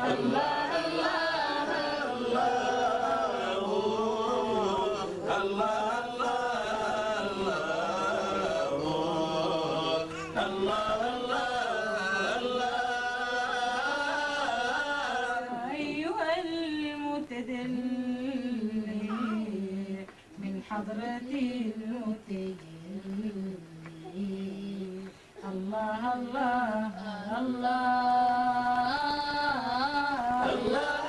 الله الله الله الله أيها المتدلي من حضرة المتجلي الله الله الله الله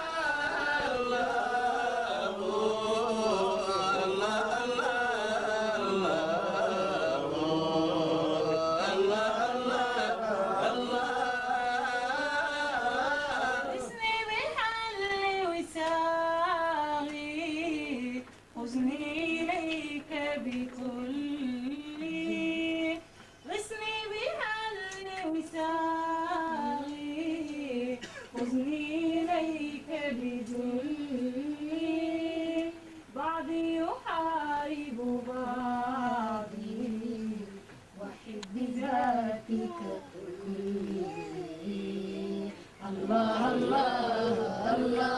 حزني إليك بكلي غصني بحل وساغي حزني إليك بذلي بعضي يحارب بعضي وحب بذاتك كلي الله الله الله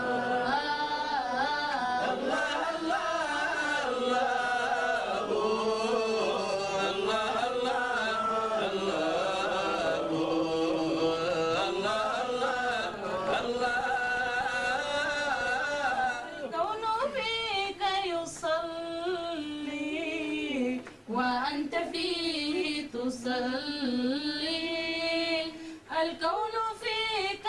وأنت فيه تصلي الكون فيك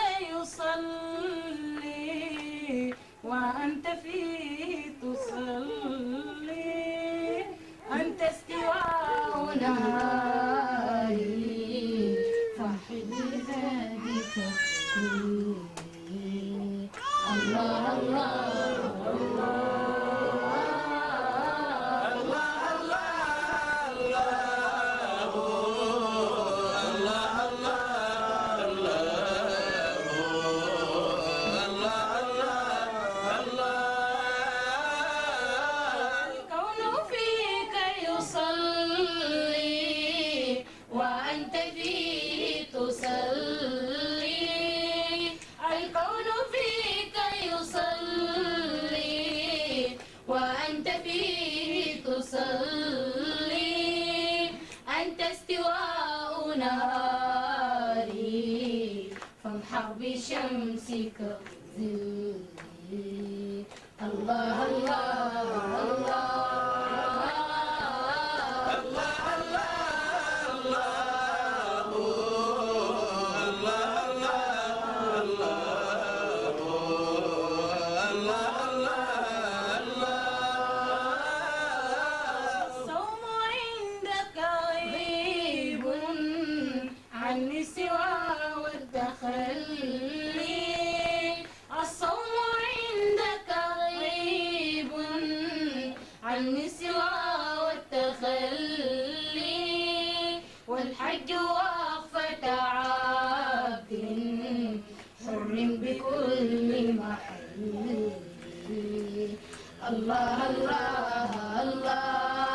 يصلي وأنت فيه تصلي أنت استواء نهاري فحب ذلك كلي الله الله الله وأنت فيه تصلي الكون فيك يصلي وأنت فيه تصلي أنت استواء نهاري فامحر بشمسك ظلي الله الله الله عني سوى والتخلي الصوم عندك غيب عني سوى والتخلي والحج وقفة عبد حر بكل محل الله الله الله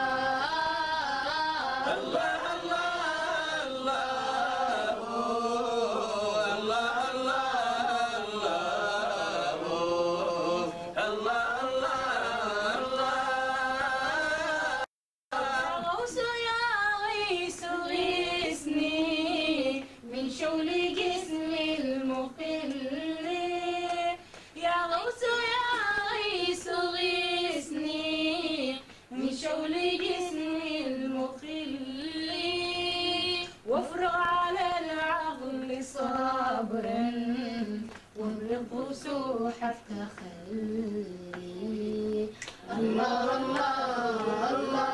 شول جسم المقل يا غوث يا غيث غيثني من شول جسم المقل وافرغ على العقل صبرا وامرق سوح التخلي الله الله الله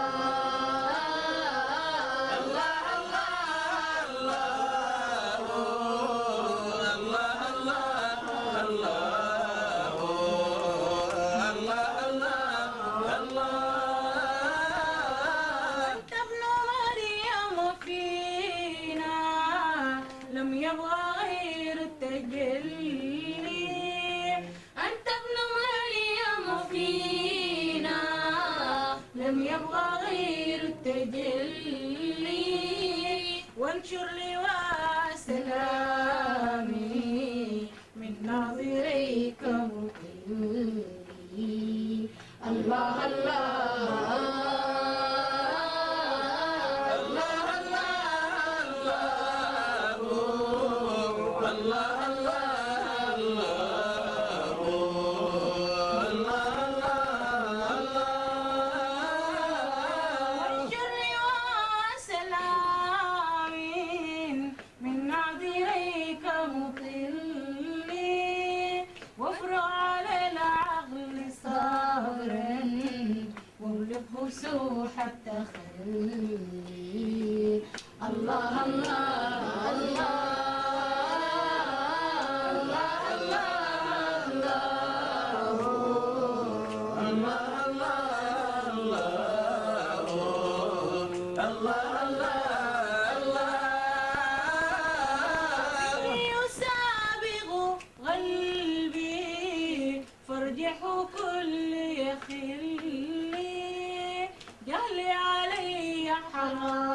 لم يبغى غير التجلي أنت ابن مريم فينا لم يبغى غير التجلي وانشر لواء سلامي وسوح التخلي الله الله فرجح كل يخلي جهلي علي حرام